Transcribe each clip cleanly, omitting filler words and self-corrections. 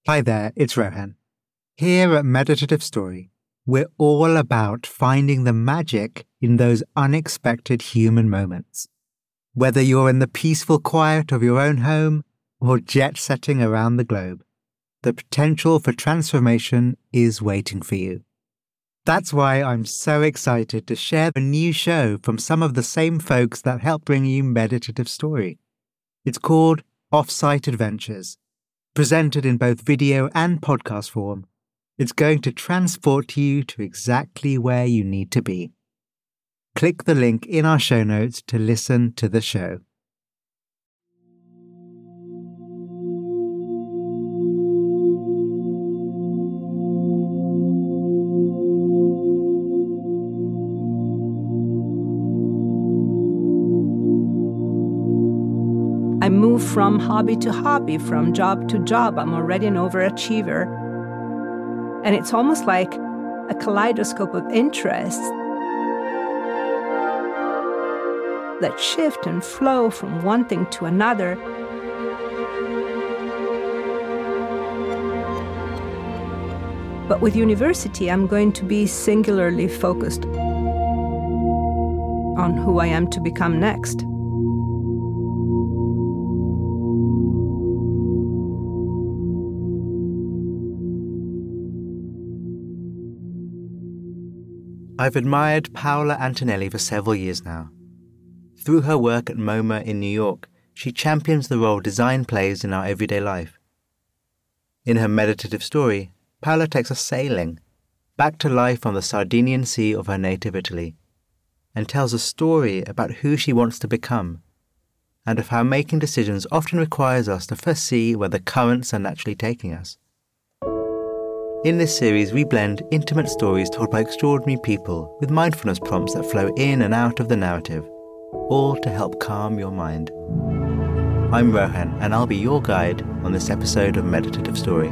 Hi there, it's Rohan. Here at Meditative Story, we're all about finding the magic in those unexpected human moments. Whether you're in the peaceful quiet of your own home or jet-setting around the globe, the potential for transformation is waiting for you. That's why I'm so excited to share a new show from some of the same folks that help bring you Meditative Story. It's called Offsite Adventures. Presented in both video and podcast form, it's going to transport you to exactly where you need to be. Click the link in our show notes to listen to the show. I move from hobby to hobby, from job to job. I'm already an overachiever. And it's almost like a kaleidoscope of interests that shift and flow from one thing to another. But with university, I'm going to be singularly focused on who I am to become next. I've admired Paola Antonelli for several years now. Through her work at MoMA in New York, she champions the role design plays in our everyday life. In her meditative story, Paola takes us sailing, back to life on the Sardinian Sea of her native Italy, and tells a story about who she wants to become, and of how making decisions often requires us to first see where the currents are naturally taking us. In this series, we blend intimate stories told by extraordinary people with mindfulness prompts that flow in and out of the narrative, all to help calm your mind. I'm Rohan, and I'll be your guide on this episode of Meditative Story.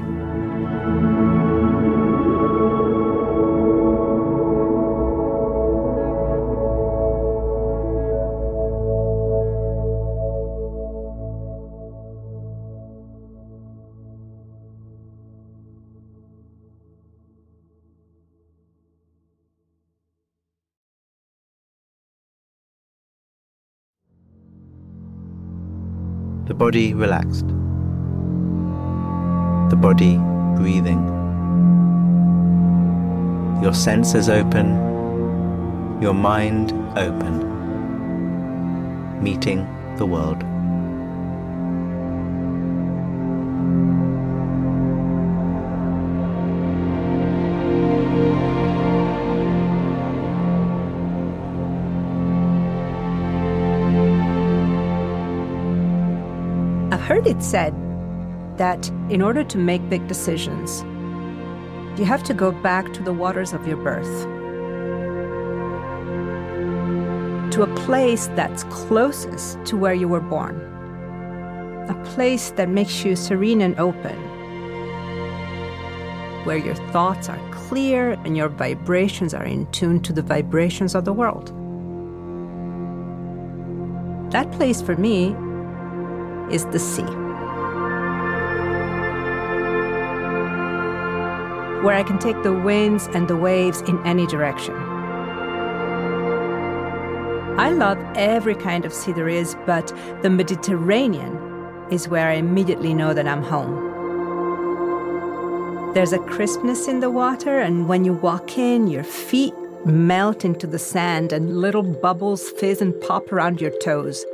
The body relaxed. The body breathing. Your senses open. Your mind open. Meeting the world. I've heard it said that in order to make big decisions, you have to go back to the waters of your birth, to a place that's closest to where you were born, a place that makes you serene and open, where your thoughts are clear and your vibrations are in tune to the vibrations of the world. That place for me is the sea, where I can take the winds and the waves in any direction. I love every kind of sea there is, but the Mediterranean is where I immediately know that I'm home. There's a crispness in the water, and when you walk in, your feet melt into the sand and little bubbles fizz and pop around your toes.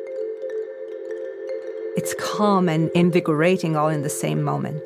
It's calm and invigorating all in the same moment.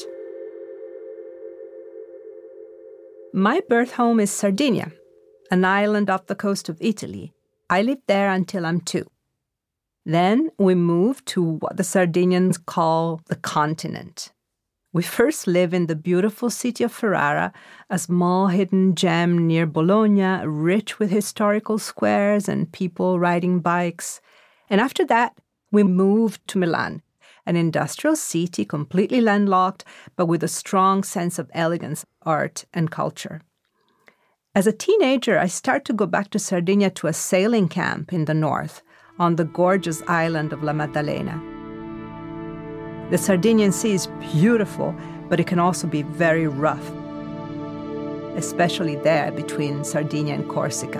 My birth home is Sardinia, an island off the coast of Italy. I lived there until I'm 2. Then we moved to what the Sardinians call the continent. We first lived in the beautiful city of Ferrara, a small hidden gem near Bologna, rich with historical squares and people riding bikes. And after that, we moved to Milan, an industrial city completely landlocked, but with a strong sense of elegance, art, and culture. As a teenager, I started to go back to Sardinia to a sailing camp in the north, on the gorgeous island of La Maddalena. The Sardinian Sea is beautiful, but it can also be very rough, especially there between Sardinia and Corsica.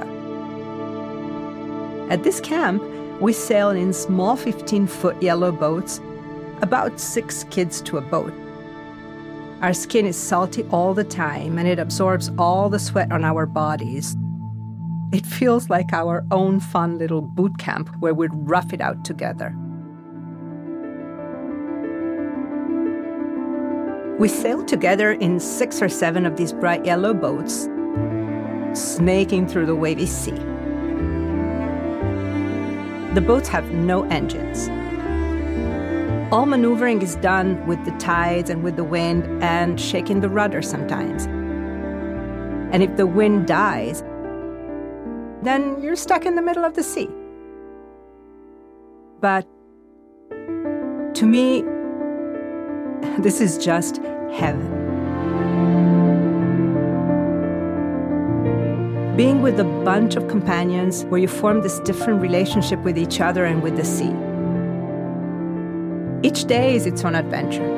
At this camp, we sail in small 15-foot yellow boats, about 6 kids to a boat. Our skin is salty all the time, and it absorbs all the sweat on our bodies. It feels like our own fun little boot camp where we'd rough it out together. We sailed together in 6 or 7 of these bright yellow boats, snaking through the wavy sea. The boats have no engines. All maneuvering is done with the tides and with the wind and shaking the rudder sometimes. And if the wind dies, then you're stuck in the middle of the sea. But to me, this is just heaven. Being with a bunch of companions where you form this different relationship with each other and with the sea. Each day is its own adventure.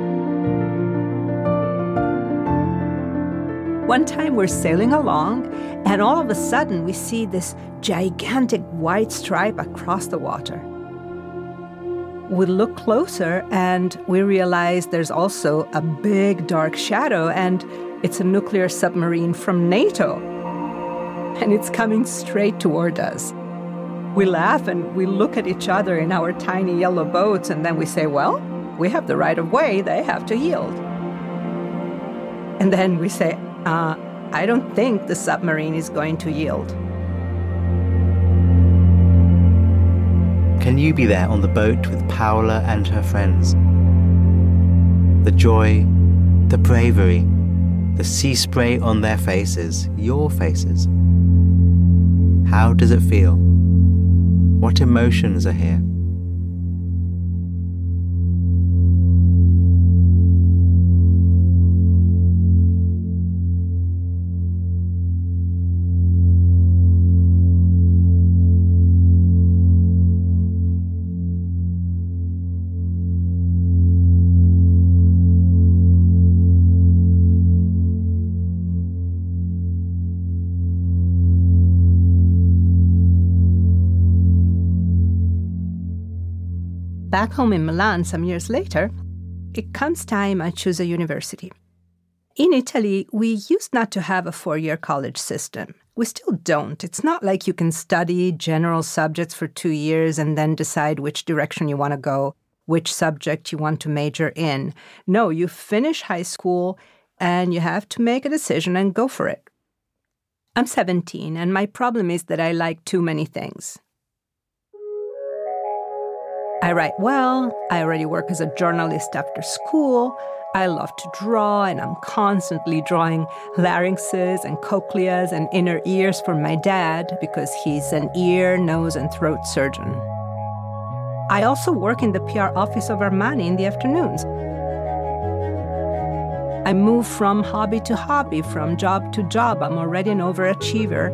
One time we're sailing along, and all of a sudden we see this gigantic white stripe across the water. We look closer and we realize there's also a big dark shadow, and it's a nuclear submarine from NATO. And it's coming straight toward us. We laugh and we look at each other in our tiny yellow boats, and then we say, well, we have the right of way, they have to yield. And then we say, I don't think the submarine is going to yield. Can you be there on the boat with Paola and her friends? The joy, the bravery, the sea spray on their faces, your faces. How does it feel? What emotions are here? Back home in Milan some years later, it comes time I choose a university. In Italy, we used not to have a 4-year college system. We still don't. It's not like you can study general subjects for 2 years and then decide which direction you want to go, which subject you want to major in. No, you finish high school and you have to make a decision and go for it. I'm 17, and my problem is that I like too many things. I write well, I already work as a journalist after school, I love to draw, and I'm constantly drawing larynxes and cochleas and inner ears for my dad because he's an ear, nose, and throat surgeon. I also work in the PR office of Armani in the afternoons. I move from hobby to hobby, from job to job. I'm already an overachiever.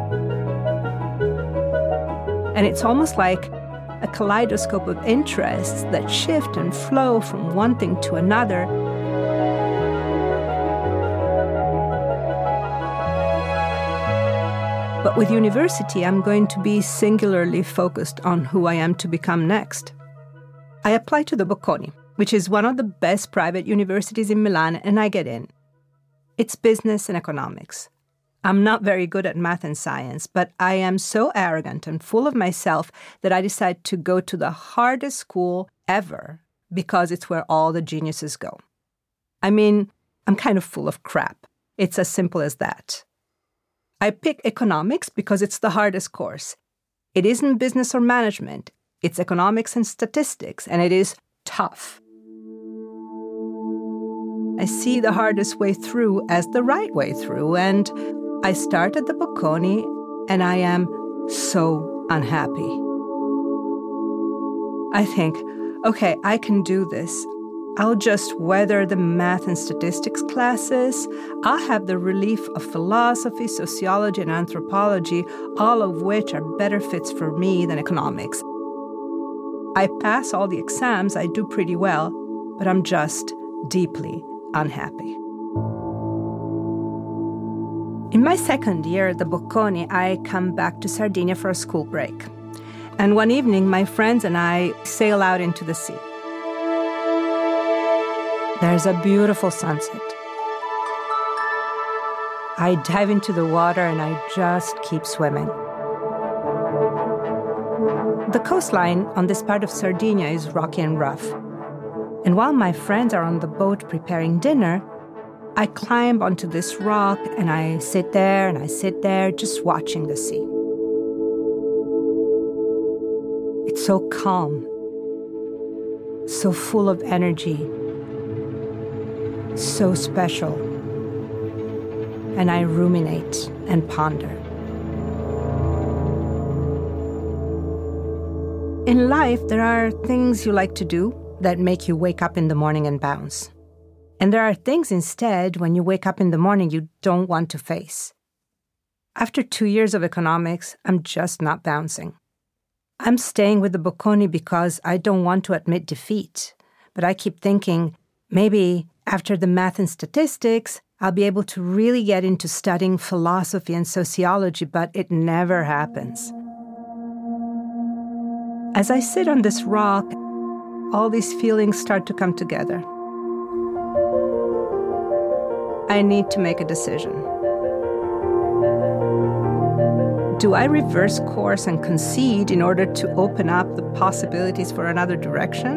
And it's almost like a kaleidoscope of interests that shift and flow from one thing to another. But with university, I'm going to be singularly focused on who I am to become next. I apply to the Bocconi, which is one of the best private universities in Milan, and I get in. It's business and economics. I'm not very good at math and science, but I am so arrogant and full of myself that I decide to go to the hardest school ever because it's where all the geniuses go. I mean, I'm kind of full of crap. It's as simple as that. I pick economics because it's the hardest course. It isn't business or management. It's economics and statistics, and it is tough. I see the hardest way through as the right way through, and I start at the Bocconi, and I am so unhappy. I think, okay, I can do this. I'll just weather the math and statistics classes. I'll have the relief of philosophy, sociology, and anthropology, all of which are better fits for me than economics. I pass all the exams, I do pretty well, but I'm just deeply unhappy. In my second year at the Bocconi, I come back to Sardinia for a school break. And one evening, my friends and I sail out into the sea. There's a beautiful sunset. I dive into the water and I just keep swimming. The coastline on this part of Sardinia is rocky and rough. And while my friends are on the boat preparing dinner, I climb onto this rock and I sit there just watching the sea. It's so calm, so full of energy, so special. And I ruminate and ponder. In life, there are things you like to do that make you wake up in the morning and bounce. And there are things instead, when you wake up in the morning, you don't want to face. After 2 years of economics, I'm just not bouncing. I'm staying with the Bocconi because I don't want to admit defeat. But I keep thinking, maybe after the math and statistics, I'll be able to really get into studying philosophy and sociology, but it never happens. As I sit on this rock, all these feelings start to come together. I need to make a decision. Do I reverse course and concede in order to open up the possibilities for another direction?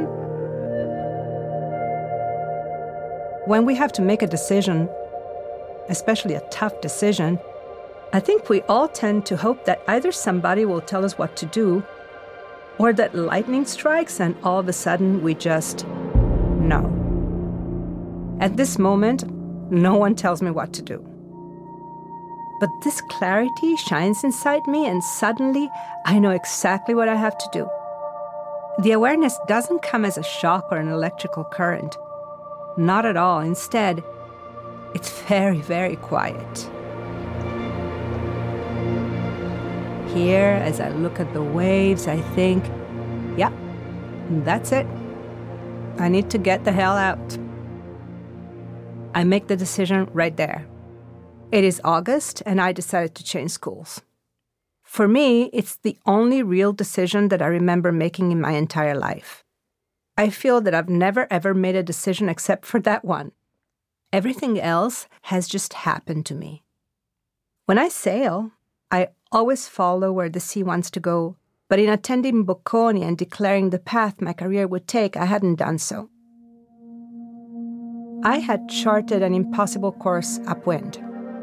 When we have to make a decision, especially a tough decision, I think we all tend to hope that either somebody will tell us what to do, or that lightning strikes and all of a sudden we just know. At this moment, no one tells me what to do. But this clarity shines inside me and suddenly I know exactly what I have to do. The awareness doesn't come as a shock or an electrical current. Not at all. Instead, it's very, very quiet. Here, as I look at the waves, I think, yeah, that's it. I need to get the hell out. I make the decision right there. It is August, and I decided to change schools. For me, it's the only real decision that I remember making in my entire life. I feel that I've never ever made a decision except for that one. Everything else has just happened to me. When I sail, I always follow where the sea wants to go, but in attending Bocconi and declaring the path my career would take, I hadn't done so. I had charted an impossible course upwind.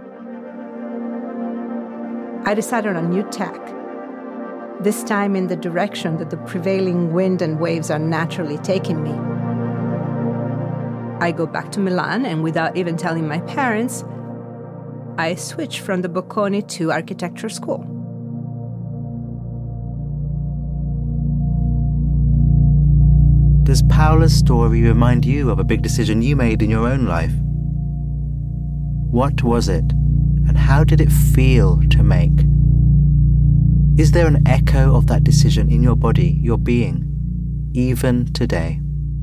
I decided on a new tack, this time in the direction that the prevailing wind and waves are naturally taking me. I go back to Milan, and without even telling my parents, I switch from the Bocconi to architecture school. Does Paola's story remind you of a big decision you made in your own life? What was it, and how did it feel to make? Is there an echo of that decision in your body, your being, even today?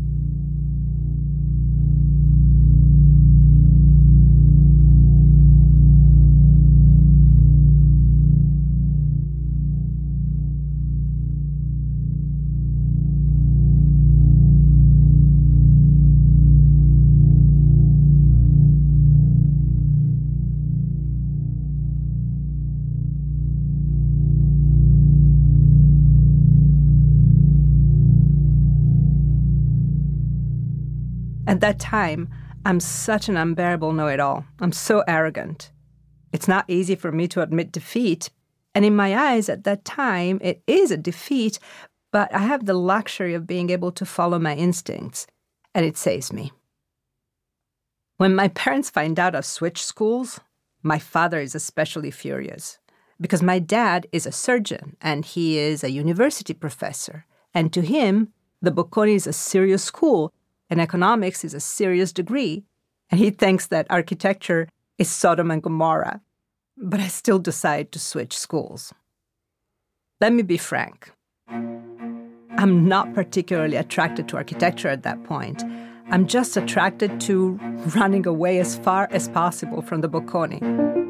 At that time, I'm such an unbearable know-it-all. I'm so arrogant. It's not easy for me to admit defeat. And in my eyes, at that time, it is a defeat, but I have the luxury of being able to follow my instincts, and it saves me. When my parents find out I've switched schools, my father is especially furious, because my dad is a surgeon, and he is a university professor. And to him, the Bocconi is a serious school, and economics is a serious degree, and he thinks that architecture is Sodom and Gomorrah. But I still decide to switch schools. Let me be frank. I'm not particularly attracted to architecture at that point. I'm just attracted to running away as far as possible from the Bocconi.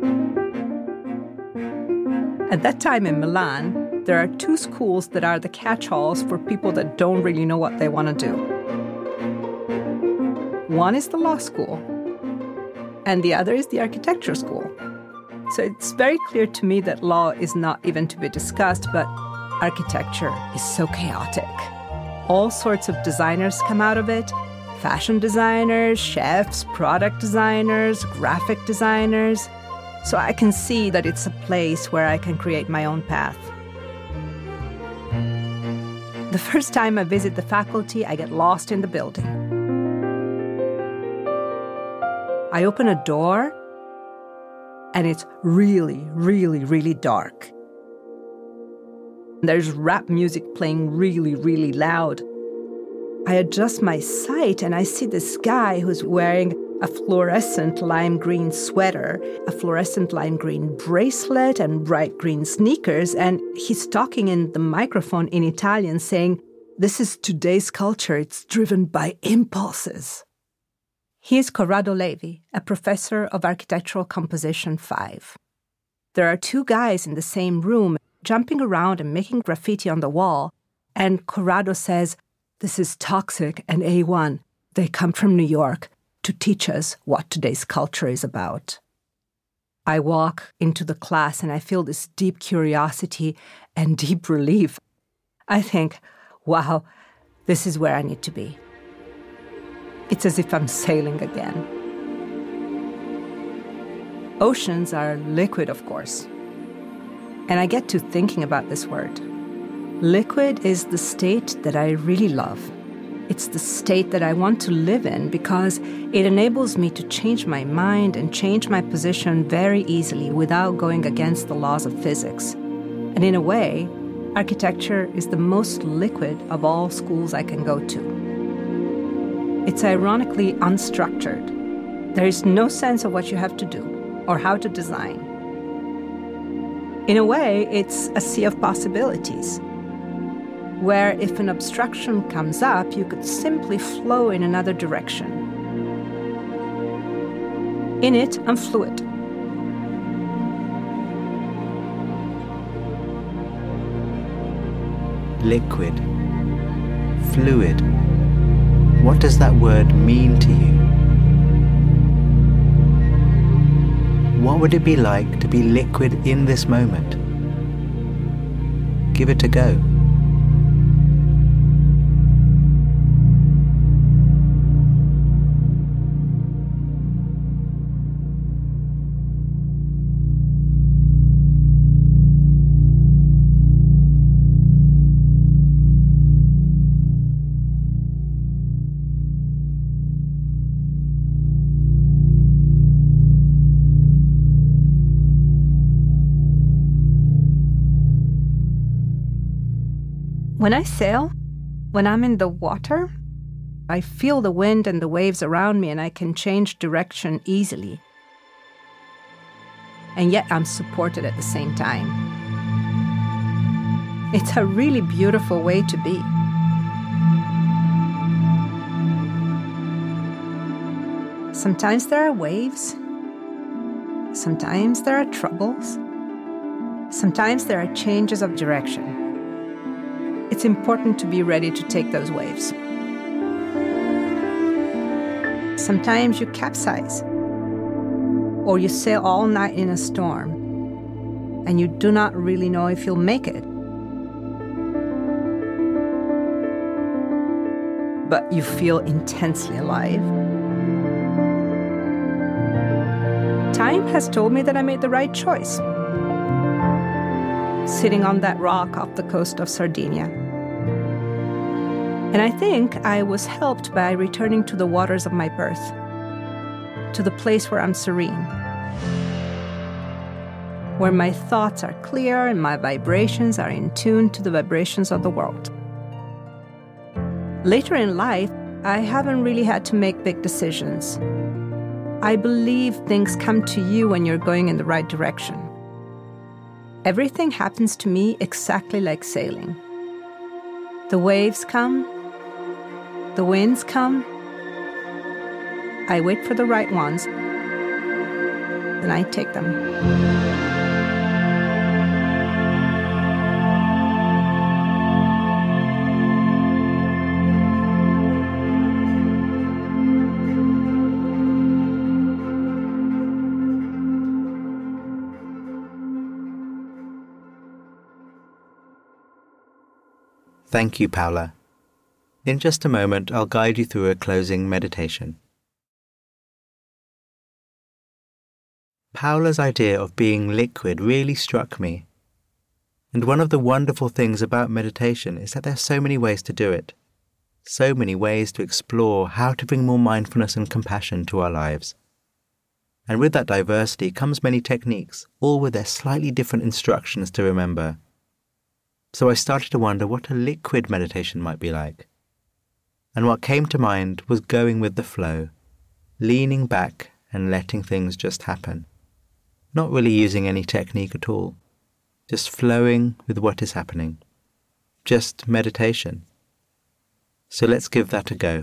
At that time in Milan, there are two schools that are the catch-alls for people that don't really know what they want to do. One is the law school, and the other is the architecture school. So it's very clear to me that law is not even to be discussed, but architecture is so chaotic. All sorts of designers come out of it. Fashion designers, chefs, product designers, graphic designers. So I can see that it's a place where I can create my own path. The first time I visit the faculty, I get lost in the building. I open a door, and it's really, really, really dark. There's rap music playing really, really loud. I adjust my sight and I see this guy who's wearing a fluorescent lime green sweater, a fluorescent lime green bracelet, and bright green sneakers. And he's talking in the microphone in Italian saying, "This is today's culture. It's driven by impulses." He is Corrado Levi, a professor of architectural composition 5. There are two guys in the same room jumping around and making graffiti on the wall. And Corrado says, "This is toxic and A1. They come from New York to teach us what today's culture is about." I walk into the class and I feel this deep curiosity and deep relief. I think, wow, this is where I need to be. It's as if I'm sailing again. Oceans are liquid, of course. And I get to thinking about this word. Liquid is the state that I really love. It's the state that I want to live in because it enables me to change my mind and change my position very easily without going against the laws of physics. And in a way, architecture is the most liquid of all schools I can go to. It's ironically unstructured. There is no sense of what you have to do or how to design. In a way, it's a sea of possibilities, where if an obstruction comes up, you could simply flow in another direction. In it, I'm fluid. Liquid. Fluid. What does that word mean to you? What would it be like to be liquid in this moment? Give it a go. When I sail, when I'm in the water, I feel the wind and the waves around me and I can change direction easily. And yet I'm supported at the same time. It's a really beautiful way to be. Sometimes there are waves. Sometimes there are troubles. Sometimes there are changes of direction. It's important to be ready to take those waves. Sometimes you capsize, or you sail all night in a storm, and you do not really know if you'll make it. But you feel intensely alive. Time has told me that I made the right choice. Sitting on that rock off the coast of Sardinia. And I think I was helped by returning to the waters of my birth, to the place where I'm serene, where my thoughts are clear and my vibrations are in tune to the vibrations of the world. Later in life, I haven't really had to make big decisions. I believe things come to you when you're going in the right direction. Everything happens to me exactly like sailing. The waves come, the winds come, I wait for the right ones, and I take them. Thank you, Paula. In just a moment, I'll guide you through a closing meditation. Paula's idea of being liquid really struck me. And one of the wonderful things about meditation is that there are so many ways to do it. So many ways to explore how to bring more mindfulness and compassion to our lives. And with that diversity comes many techniques, all with their slightly different instructions to remember. So I started to wonder what a liquid meditation might be like. And what came to mind was going with the flow, leaning back and letting things just happen. Not really using any technique at all, just flowing with what is happening. Just meditation. So let's give that a go.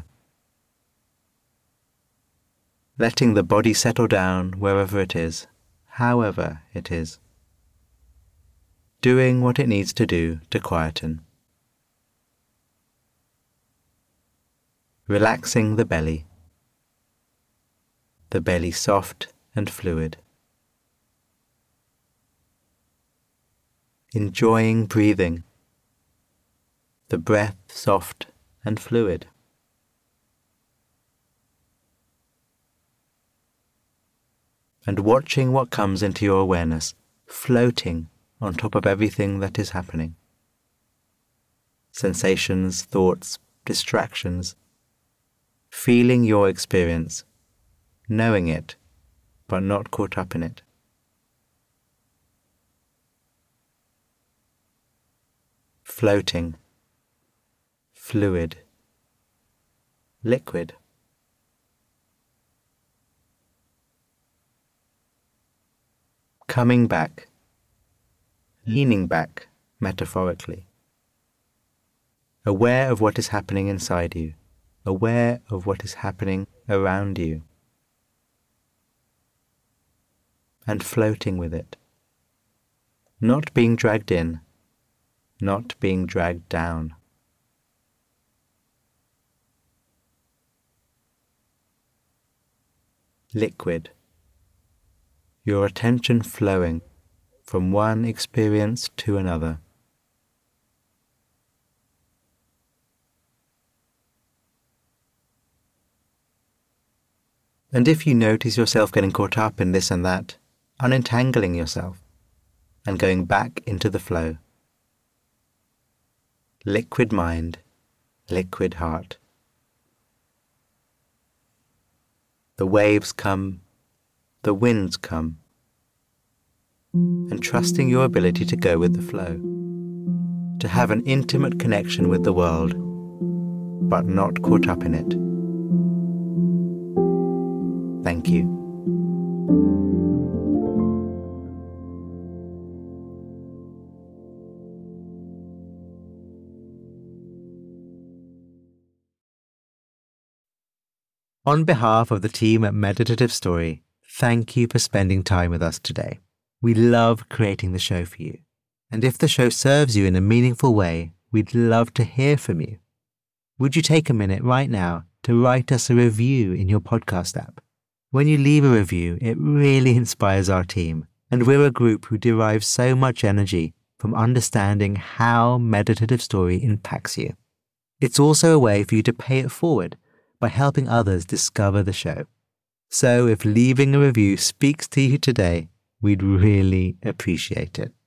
Letting the body settle down wherever it is, however it is. Doing what it needs to do to quieten. Relaxing the belly soft and fluid. Enjoying breathing, the breath soft and fluid. And watching what comes into your awareness, floating on top of everything that is happening. Sensations, thoughts, distractions. Feeling your experience, knowing it, but not caught up in it. Floating, fluid, liquid. Coming back, leaning back, metaphorically. Aware of what is happening inside you, aware of what is happening around you, and floating with it. Not being dragged in, not being dragged down. Liquid. Your attention flowing from one experience to another. And if you notice yourself getting caught up in this and that, unentangling yourself and going back into the flow. Liquid mind, liquid heart. The waves come, the winds come, and trusting your ability to go with the flow, to have an intimate connection with the world, but not caught up in it. Thank you. On behalf of the team at Meditative Story, thank you for spending time with us today. We love creating the show for you. And if the show serves you in a meaningful way, we'd love to hear from you. Would you take a minute right now to write us a review in your podcast app? When you leave a review, it really inspires our team, and we're a group who derive so much energy from understanding how Meditative Story impacts you. It's also a way for you to pay it forward by helping others discover the show. So if leaving a review speaks to you today, we'd really appreciate it.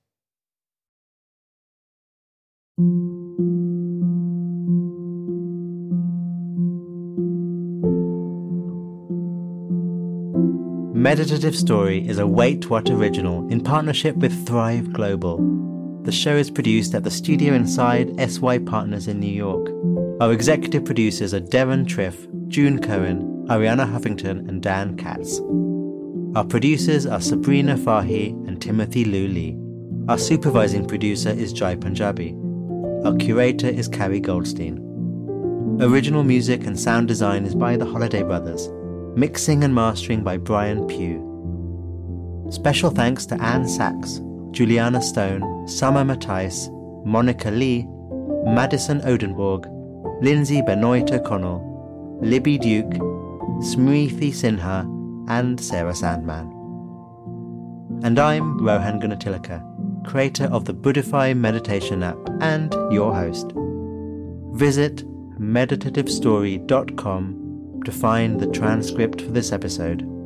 Meditative Story is a Wait What original in partnership with Thrive Global. The show is produced at the Studio Inside SY Partners in New York. Our executive producers are Devon Triff, June Cohen, Ariana Huffington and Dan Katz. Our producers are Sabrina Fahi and Timothy Liu Lee. Our supervising producer is Jai Punjabi. Our curator is Carrie Goldstein. Original music and sound design is by the Holiday Brothers. Mixing and mastering by Brian Pugh. Special thanks to Anne Sachs, Juliana Stone, Summer Matthijs, Monica Lee, Madison Odenborg, Lindsay Benoit O'Connell, Libby Duke, Smriti Sinha, and Sarah Sandman. And I'm Rohan Gunatilaka, creator of the Buddhify meditation app and your host. Visit meditativestory.com to find the transcript for this episode.